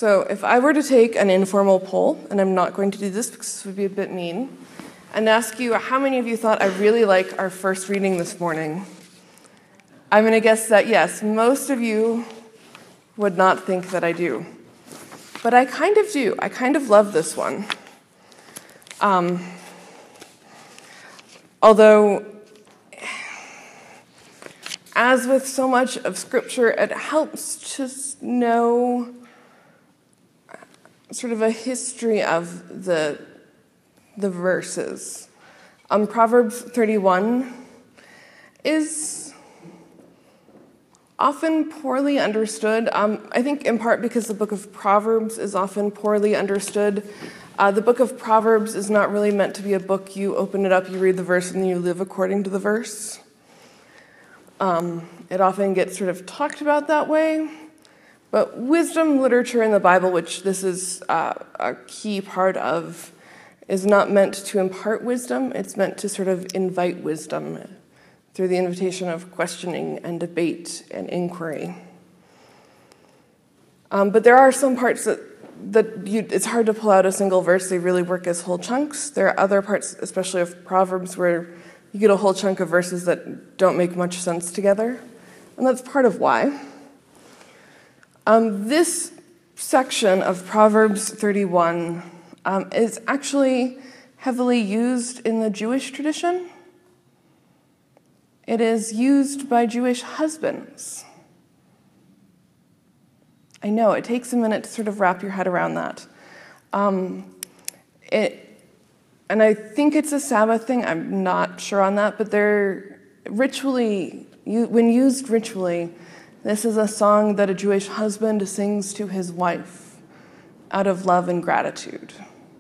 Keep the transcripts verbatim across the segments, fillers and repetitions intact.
So if I were to take an informal poll, and I'm not going to do this because this would be a bit mean, and ask you how many of you thought I really like our first reading this morning, I'm going to guess that yes, most of you would not think that I do. But I kind of do. I kind of love this one. Um, although, as with so much of Scripture, it helps to know sort of a history of the, the verses. Um, Proverbs thirty-one is often poorly understood. Um, I think in part because the book of Proverbs is often poorly understood. Uh, the book of Proverbs is not really meant to be a book you open it up, you read the verse, and you live according to the verse. Um, it often gets sort of talked about that way. But wisdom literature in the Bible, which this is uh, a key part of, is not meant to impart wisdom. It's meant to sort of invite wisdom through the invitation of questioning and debate and inquiry. Um, but there are some parts that, that you, it's hard to pull out a single verse. They really work as whole chunks. There are other parts, especially of Proverbs, where you get a whole chunk of verses that don't make much sense together. And that's part of why. Um, this section of Proverbs thirty-one um, is actually heavily used in the Jewish tradition. It is used by Jewish husbands. I know, it takes a minute to sort of wrap your head around that. Um, it, and I think it's a Sabbath thing, I'm not sure on that, but they're ritually, you, when used ritually, this is a song that a Jewish husband sings to his wife out of love and gratitude.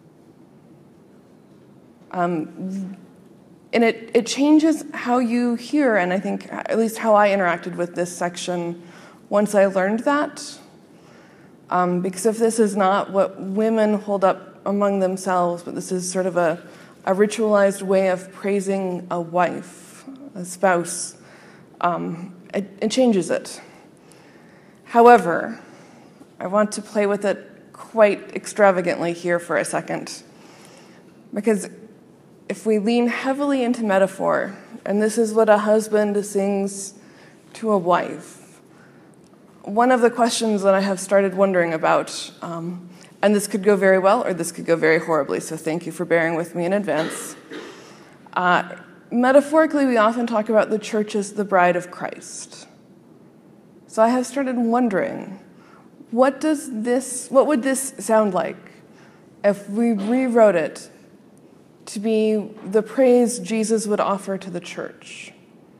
Um, and it, it changes how you hear, and I think at least how I interacted with this section once I learned that. Um, because if this is not what women hold up among themselves, but this is sort of a, a ritualized way of praising a wife, a spouse, um, it, it changes it. However, I want to play with it quite extravagantly here for a second. Because if we lean heavily into metaphor, and this is what a husband sings to a wife, one of the questions that I have started wondering about, um, and this could go very well or this could go very horribly, so thank you for bearing with me in advance. Uh, metaphorically, we often talk about the church as the bride of Christ. So I have started wondering, what does this, what would this sound like if we rewrote it to be the praise Jesus would offer to the church?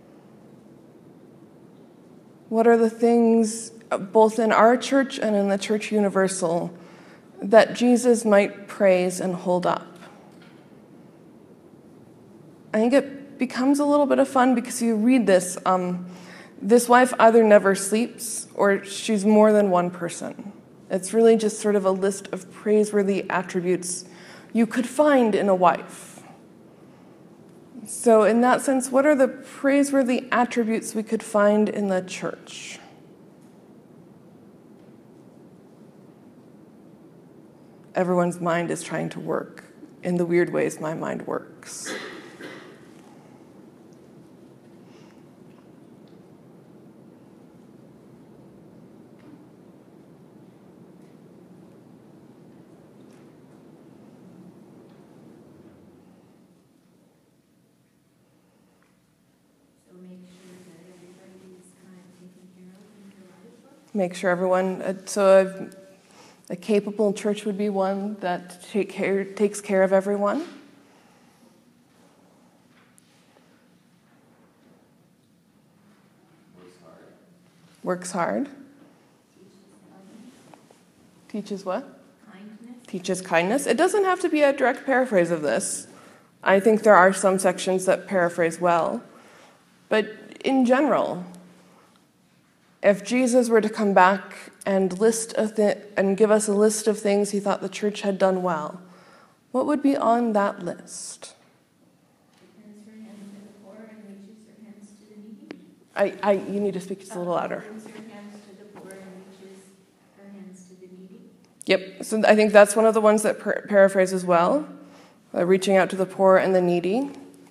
What are the things, both in our church and in the church universal, that Jesus might praise and hold up? I think it becomes a little bit of fun because you read this, um, this wife either never sleeps or she's more than one person. It's really just sort of a list of praiseworthy attributes you could find in a wife. So in that sense, what are the praiseworthy attributes we could find in the church? Everyone's mind is trying to work in the weird ways my mind works. Make sure everyone, uh, so a, a capable church would be one that take care, takes care of everyone. Works hard. Works hard. Teaches what? Kindness. Teaches kindness. It doesn't have to be a direct paraphrase of this. I think there are some sections that paraphrase well. But in general, if Jesus were to come back and list a th- and give us a list of things he thought the church had done well, what would be on that list? Turns her hands to the poor and reaches her hands to the needy. I, I, you need to speak just a little louder. Turns her hands to the poor and reaches her hands to the needy. Yep, so I think that's one of the ones that par- paraphrases well, uh, reaching out to the poor and the needy.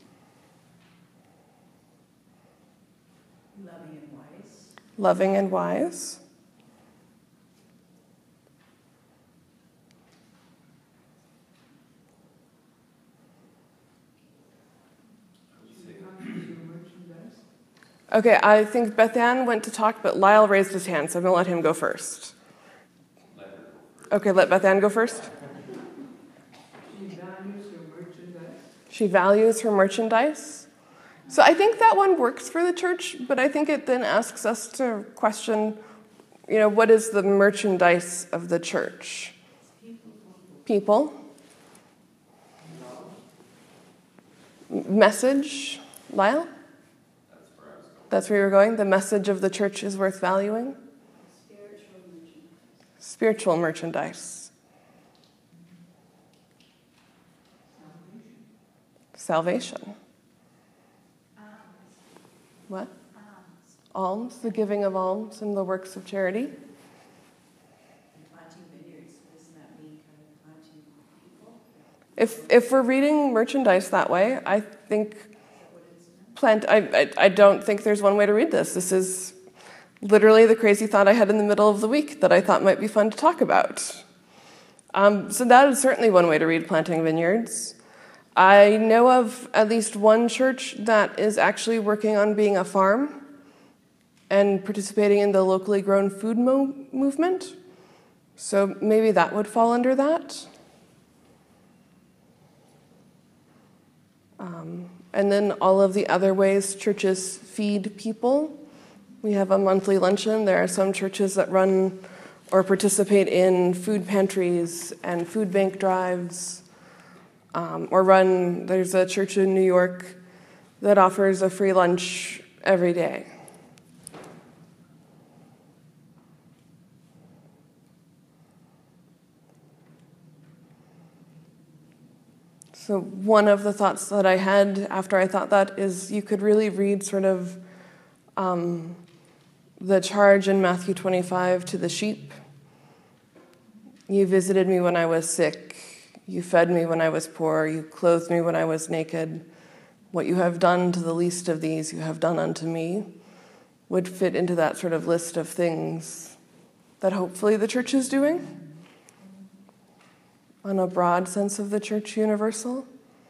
Loving and wise. Loving and wise. Okay, I think Beth Ann went to talk, but Lyle raised his hand, so I'm going to let him go first. Okay, let Beth Ann go first. She values her merchandise. She values her merchandise. So I think that one works for the church, but I think it then asks us to question, you know, what is the merchandise of the church? People. Message. Lyle? That's where you're going? The message of the church is worth valuing? Spiritual merchandise. Spiritual merchandise. Salvation. Salvation. Alms. What? Alms. Alms, the giving of alms and the works of charity. And planting vineyards. Doesn't that mean kind of planting people? If if we're reading merchandise that way, I think Is that what it's in? plant. I, I I don't think there's one way to read this. This is literally the crazy thought I had in the middle of the week that I thought might be fun to talk about. Um, so that is certainly one way to read planting vineyards. I know of at least one church that is actually working on being a farm and participating in the locally grown food mo- movement. So maybe that would fall under that. Um, and then all of the other ways churches feed people. We have a monthly luncheon. There are some churches that run or participate in food pantries and food bank drives. Um, or run, there's a church in New York that offers a free lunch every day. So one of the thoughts that I had after I thought that is you could really read sort of um, the charge in Matthew twenty-five to the sheep. You visited me when I was sick. You fed me when I was poor. You clothed me when I was naked. What you have done to the least of these, you have done unto me, would fit into that sort of list of things that hopefully the church is doing on a broad sense of the church universal.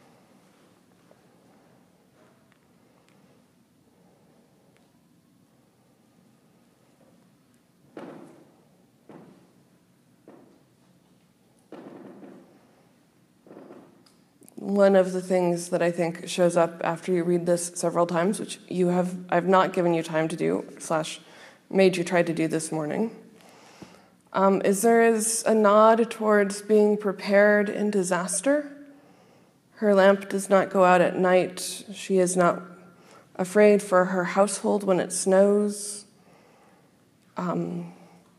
One of the things that I think shows up after you read this several times, which you have, I've not given you time to do, slash made you try to do this morning, um, is there is a nod towards being prepared in disaster. Her lamp does not go out at night. She is not afraid for her household when it snows. Um,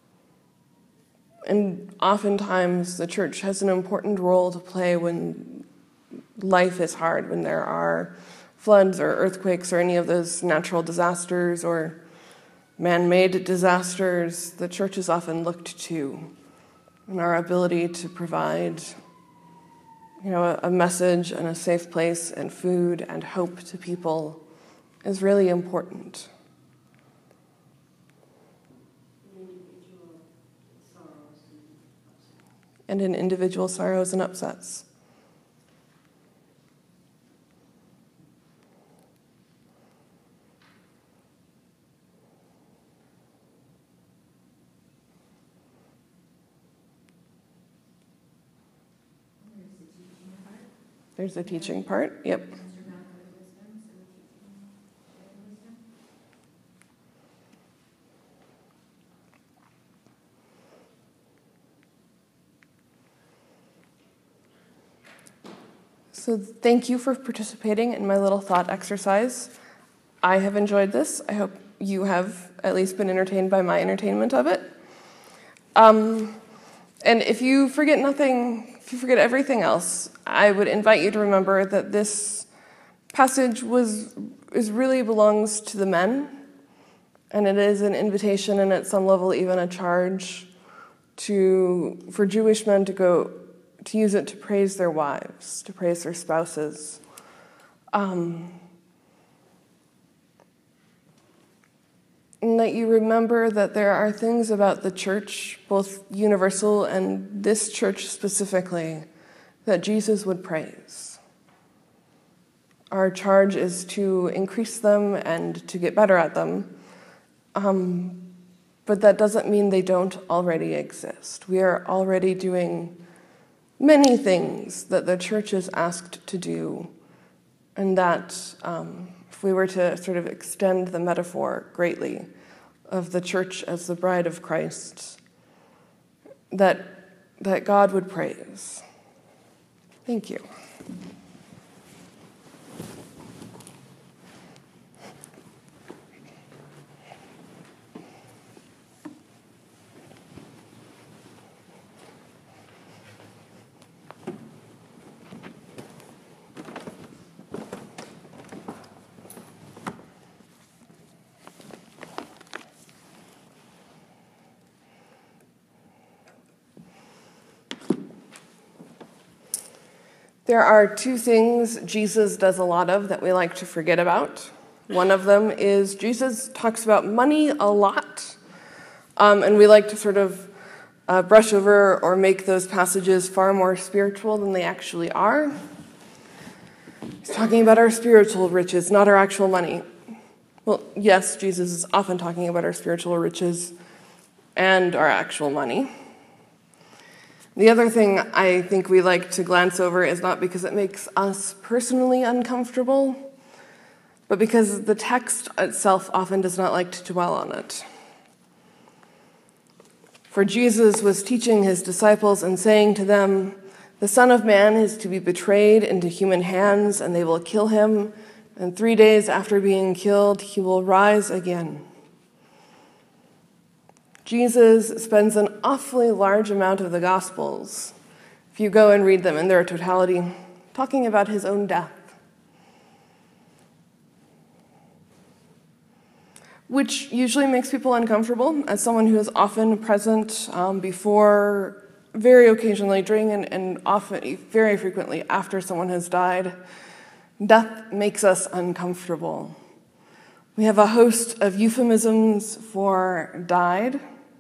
and oftentimes the church has an important role to play when life is hard, when there are floods or earthquakes or any of those natural disasters or man-made disasters. The church is often looked to, and our ability to provide, you know, a, a message and a safe place and food and hope to people is really important. Individual sorrows and upsets. And in individual sorrows and upsets. There's the teaching part, yep. So thank you for participating in my little thought exercise. I have enjoyed this. I hope you have at least been entertained by my entertainment of it. Um, and if you forget nothing, if you forget everything else, I would invite you to remember that this passage was is really belongs to the men, and it is an invitation and at some level even a charge to for Jewish men to go to use it to praise their wives, to praise their spouses. Um, and that you remember that there are things about the church, both universal and this church specifically, that Jesus would praise. Our charge is to increase them and to get better at them. Um, but that doesn't mean they don't already exist. We are already doing many things that the church is asked to do, and that um, if we were to sort of extend the metaphor greatly of the church as the bride of Christ, that, that God would praise. Thank you. There are two things Jesus does a lot of that we like to forget about. One of them is Jesus talks about money a lot, um, and we like to sort of uh, brush over or make those passages far more spiritual than they actually are. He's talking about our spiritual riches, not our actual money. Well, yes, Jesus is often talking about our spiritual riches and our actual money. The other thing I think we like to glance over is not because it makes us personally uncomfortable, but because the text itself often does not like to dwell on it. For Jesus was teaching his disciples and saying to them, "The Son of Man is to be betrayed into human hands, and they will kill him, and three days after being killed, he will rise again." Jesus spends an awfully large amount of the Gospels, if you go and read them in their totality, talking about his own death. Which usually makes people uncomfortable. As someone who is often present um, before, very occasionally during, and, and often, very frequently after someone has died, death makes us uncomfortable. We have a host of euphemisms for died.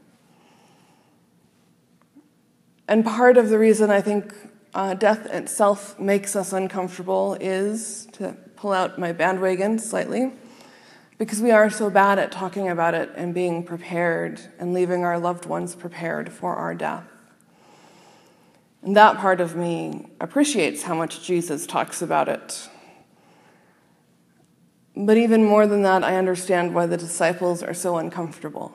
And part of the reason I think uh, death itself makes us uncomfortable is, to pull out my bandwagon slightly, because we are so bad at talking about it and being prepared and leaving our loved ones prepared for our death. And that part of me appreciates how much Jesus talks about it. But even more than that, I understand why the disciples are so uncomfortable.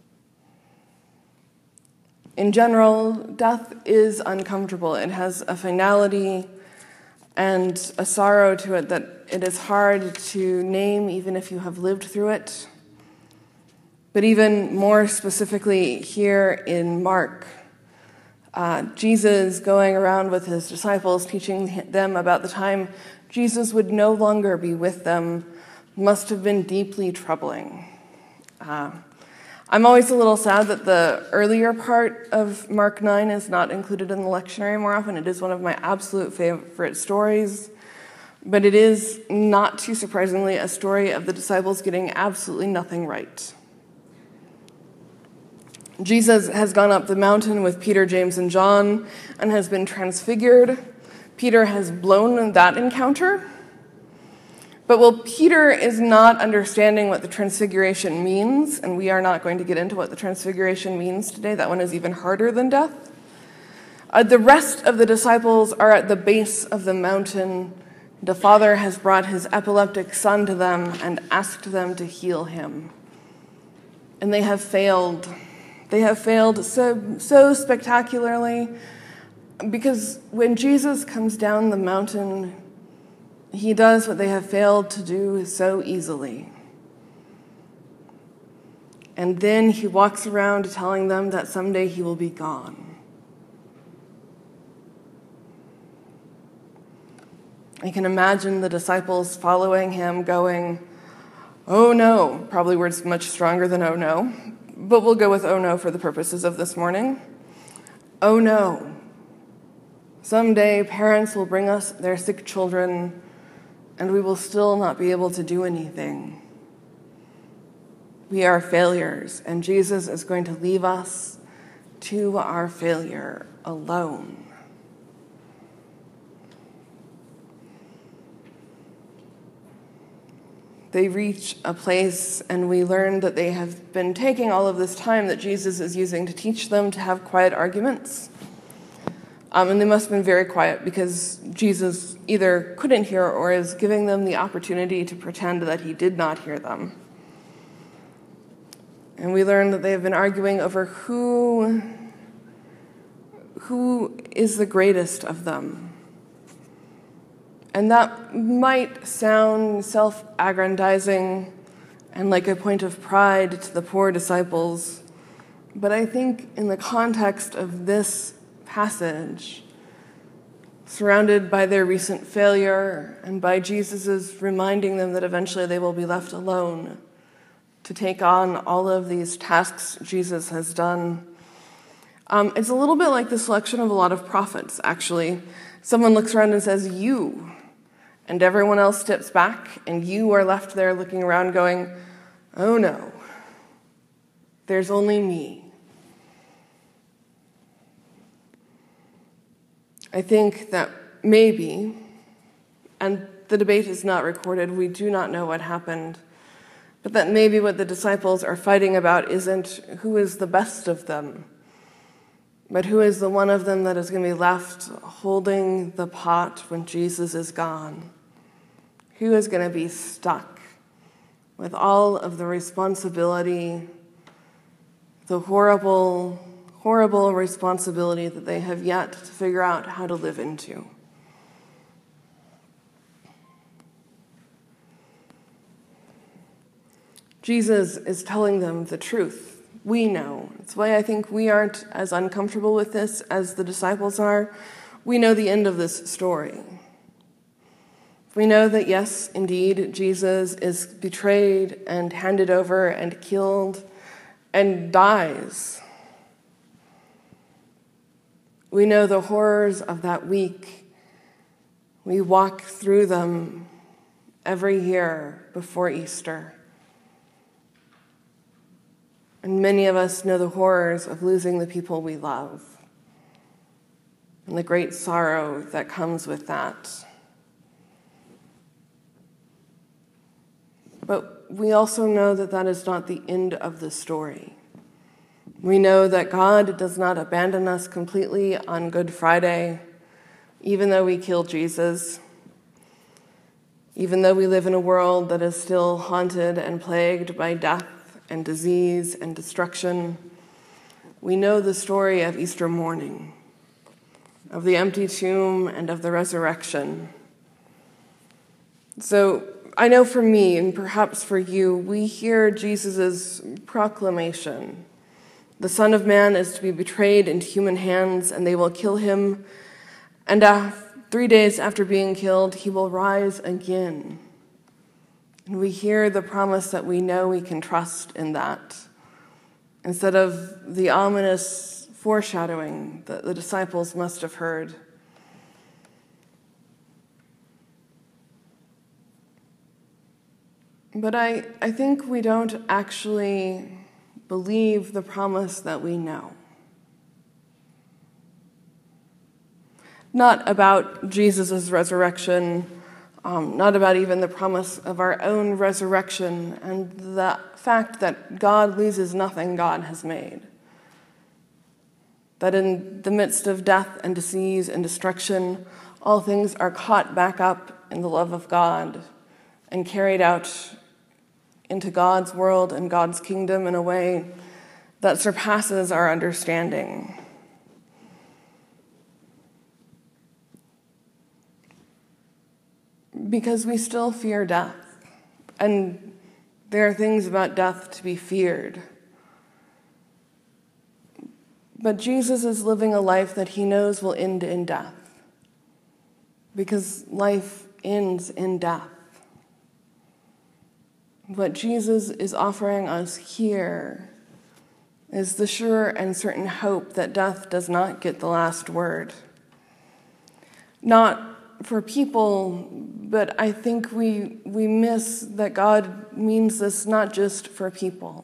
In general, death is uncomfortable. It has a finality and a sorrow to it that it is hard to name even if you have lived through it. But even more specifically here in Mark, uh, Jesus going around with his disciples, teaching them about the time Jesus would no longer be with them, must have been deeply troubling. Uh, I'm always a little sad that the earlier part of Mark nine is not included in the lectionary more often. It is one of my absolute favorite stories, but it is, not too surprisingly, a story of the disciples getting absolutely nothing right. Jesus has gone up the mountain with Peter, James, and John and has been transfigured. Peter has blown that encounter. But while Peter is not understanding what the transfiguration means, and we are not going to get into what the transfiguration means today, that one is even harder than death, uh, the rest of the disciples are at the base of the mountain. The Father has brought his epileptic son to them and asked them to heal him. And they have failed. They have failed so, so spectacularly, because when Jesus comes down the mountain, he does what they have failed to do so easily. And then he walks around telling them that someday he will be gone. I can imagine the disciples following him going, "Oh no," probably words much stronger than "oh no," but we'll go with "oh no" for the purposes of this morning. oh no, someday parents will bring us their sick children and we will still not be able to do anything. We are failures, and Jesus is going to leave us to our failure alone. They reach a place, and we learn that they have been taking all of this time that Jesus is using to teach them to have quiet arguments. Um, and they must have been very quiet because Jesus either couldn't hear or is giving them the opportunity to pretend that he did not hear them. And we learn that they have been arguing over who, who is the greatest of them. And that might sound self-aggrandizing and like a point of pride to the poor disciples, but I think in the context of this passage, surrounded by their recent failure and by Jesus' reminding them that eventually they will be left alone to take on all of these tasks Jesus has done. Um, it's a little bit like the selection of a lot of prophets, actually. Someone looks around and says, you, and everyone else steps back, and you are left there looking around going, oh no, there's only me. I think that maybe, and the debate is not recorded, we do not know what happened, but that maybe what the disciples are fighting about isn't who is the best of them, but who is the one of them that is going to be left holding the pot when Jesus is gone? Who is going to be stuck with all of the responsibility, the horrible, horrible responsibility that they have yet to figure out how to live into? Jesus is telling them the truth. We know. That's why I think we aren't as uncomfortable with this as the disciples are. We know the end of this story. We know that, yes, indeed, Jesus is betrayed and handed over and killed and dies. We know the horrors of that week. We walk through them every year before Easter. And many of us know the horrors of losing the people we love and the great sorrow that comes with that. But we also know that that is not the end of the story. We know that God does not abandon us completely on Good Friday, even though we killed Jesus, even though we live in a world that is still haunted and plagued by death and disease and destruction. We know the story of Easter morning, of the empty tomb and of the resurrection. So I know for me, and perhaps for you, we hear Jesus' proclamation. The Son of Man is to be betrayed into human hands, and they will kill him. And uh, three days after being killed, he will rise again. And we hear the promise that we know we can trust in that, instead of the ominous foreshadowing that the disciples must have heard. But I, I think we don't actually believe the promise that we know. Not about Jesus' resurrection, um, not about even the promise of our own resurrection and the fact that God loses nothing God has made. That in the midst of death and disease and destruction, all things are caught back up in the love of God and carried out into God's world and God's kingdom in a way that surpasses our understanding. Because we still fear death, and there are things about death to be feared. But Jesus is living a life that he knows will end in death, because life ends in death. What Jesus is offering us here is the sure and certain hope that death does not get the last word. Not for people, but I think we we miss that God means this not just for people.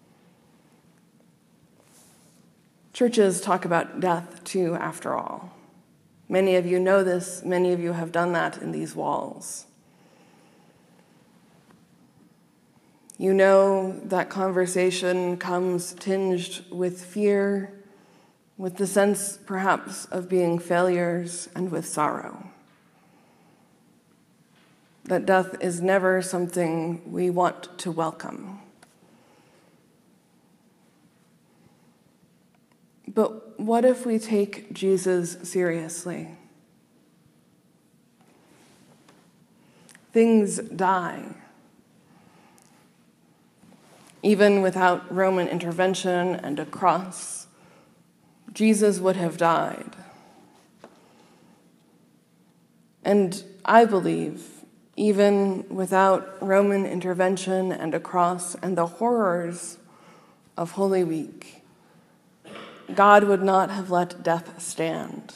Churches talk about death too, after all. Many of you know this, many of you have done that in these walls. You know that conversation comes tinged with fear, with the sense perhaps of being failures, and with sorrow. That death is never something we want to welcome. But what if we take Jesus seriously? Things die. Even without Roman intervention and a cross, Jesus would have died. And I believe, even without Roman intervention and a cross and the horrors of Holy Week, God would not have let death stand.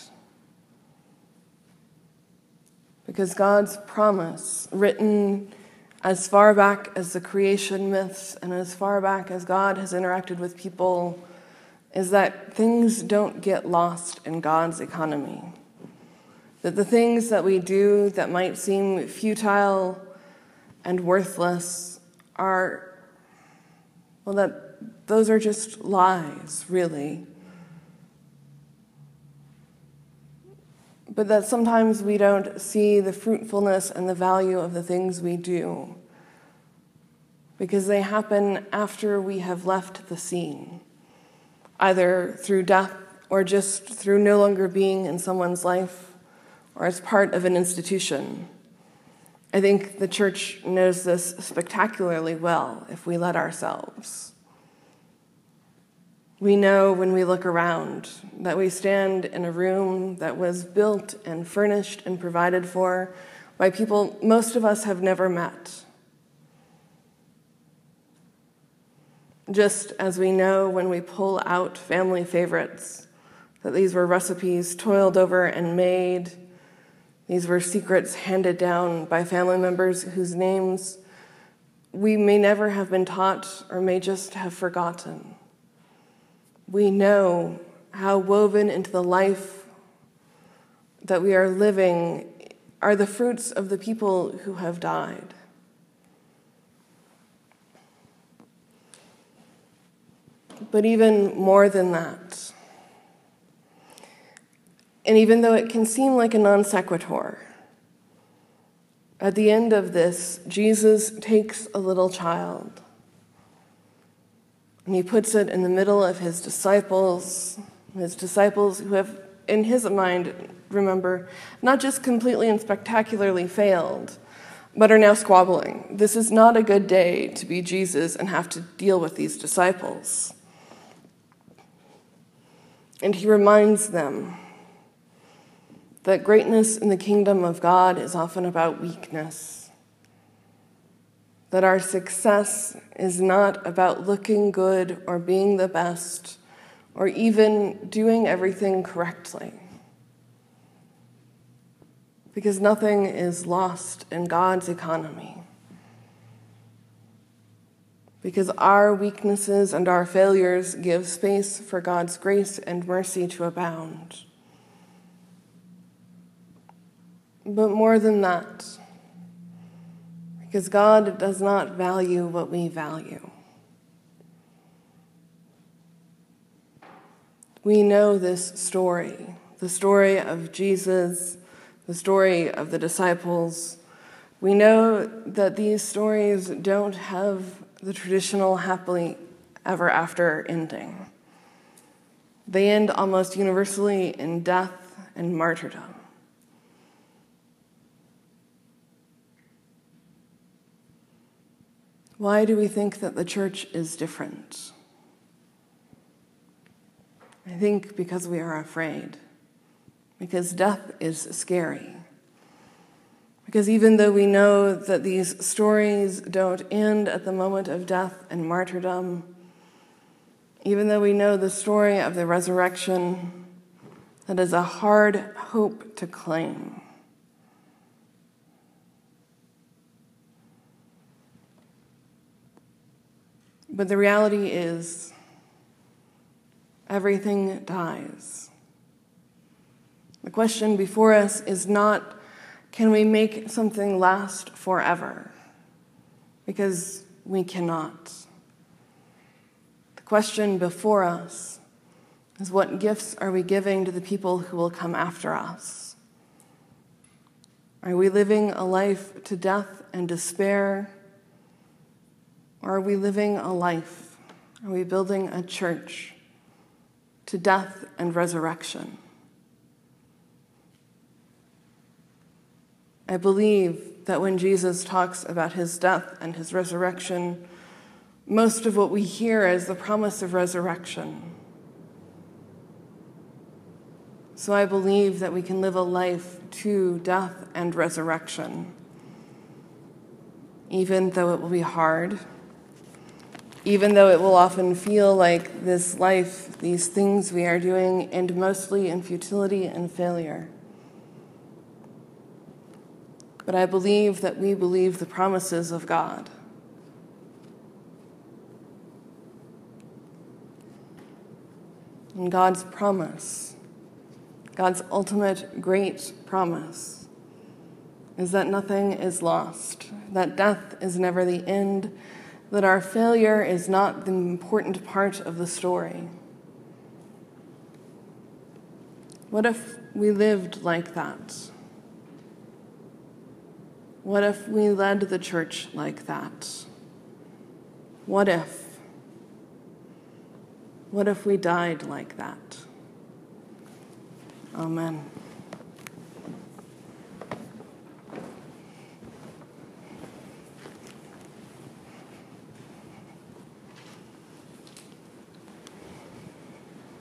Because God's promise, written as far back as the creation myths and as far back as God has interacted with people, is that things don't get lost in God's economy. That the things that we do that might seem futile and worthless are, well, that those are just lies, really. But that sometimes we don't see the fruitfulness and the value of the things we do because they happen after we have left the scene, either through death or just through no longer being in someone's life or as part of an institution. I think the church knows this spectacularly well if we let ourselves. We know when we look around that we stand in a room that was built and furnished and provided for by people most of us have never met. Just as we know when we pull out family favorites that these were recipes toiled over and made, these were secrets handed down by family members whose names we may never have been taught or may just have forgotten. We know how woven into the life that we are living are the fruits of the people who have died. But even more than that, and even though it can seem like a non sequitur, at the end of this, Jesus takes a little child and he puts it in the middle of his disciples, his disciples who have, in his mind, remember, not just completely and spectacularly failed, but are now squabbling. This is not a good day to be Jesus and have to deal with these disciples. And he reminds them that greatness in the kingdom of God is often about weakness. That our success is not about looking good or being the best or even doing everything correctly. Because nothing is lost in God's economy. Because our weaknesses and our failures give space for God's grace and mercy to abound. But more than that, because God does not value what we value. We know this story, the story of Jesus, the story of the disciples. We know that these stories don't have the traditional happily ever after ending. They end almost universally in death and martyrdom. Why do we think that the church is different? I think because we are afraid. Because death is scary. Because even though we know that these stories don't end at the moment of death and martyrdom, Even though we know the story of the resurrection, that is a hard hope to claim. But the reality is, everything dies. The question before us is not, can we make something last forever? Because we cannot. The question before us is, what gifts are we giving to the people who will come after us? Are we living a life to death and despair? Or are we living a life? Are we building a church to death and resurrection? I believe that when Jesus talks about his death and his resurrection, most of what we hear is the promise of resurrection. So I believe that we can live a life to death and resurrection, even though it will be hard, even though it will often feel like this life, these things we are doing, end mostly in futility and failure. But I believe that we believe the promises of God. And God's promise, God's ultimate great promise, is that nothing is lost, that death is never the end, that our failure is not the important part of the story. What if we lived like that? What if we led the church like that? What if? What if we died like that? Amen.